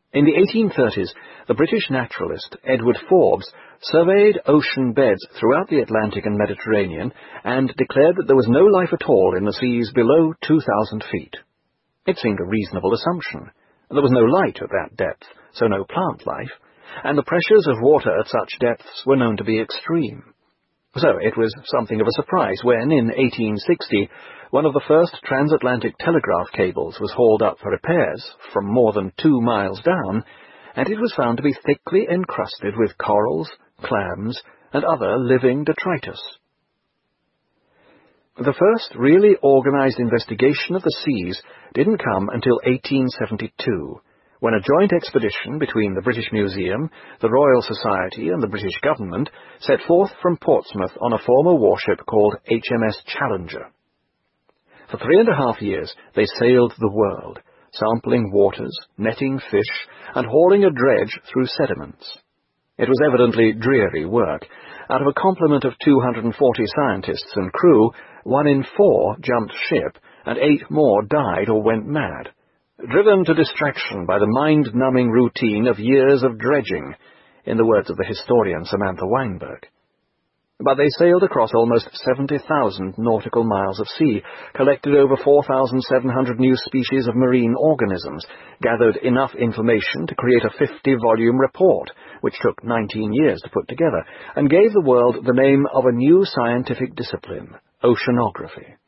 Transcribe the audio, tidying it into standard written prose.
In the 1830s, the British naturalist Edward Forbes surveyed ocean beds throughout the Atlantic and Mediterranean and declared that there was no life at all in the seas below 2,000 feet. It seemed a reasonable assumption. There was no light at that depth, so no plant life, and the pressures of water at such depths were known to be extreme. So it was something of a surprise when, in 1860, one of the first transatlantic telegraph cables was hauled up for repairs from more than 2 miles down, and it was found to be thickly encrusted with corals, clams, and other living detritus. The first really organized investigation of the seas didn't come until 1872, when a joint expedition between the British Museum, the Royal Society, and the British government set forth from Portsmouth on a former warship called HMS Challenger. For 3.5 years they sailed the world, sampling waters, netting fish, and hauling a dredge through sediments. It was evidently dreary work. Out of a complement of 240 scientists and crew, 1 in 4 jumped ship, and 8 more died or went mad, driven to distraction by the mind-numbing routine of years of dredging, in the words of the historian Samantha Weinberg. But they sailed across almost 70,000 nautical miles of sea, collected over 4,700 new species of marine organisms, gathered enough information to create a 50-volume report, which took 19 years to put together, and gave the world the name of a new scientific discipline, oceanography.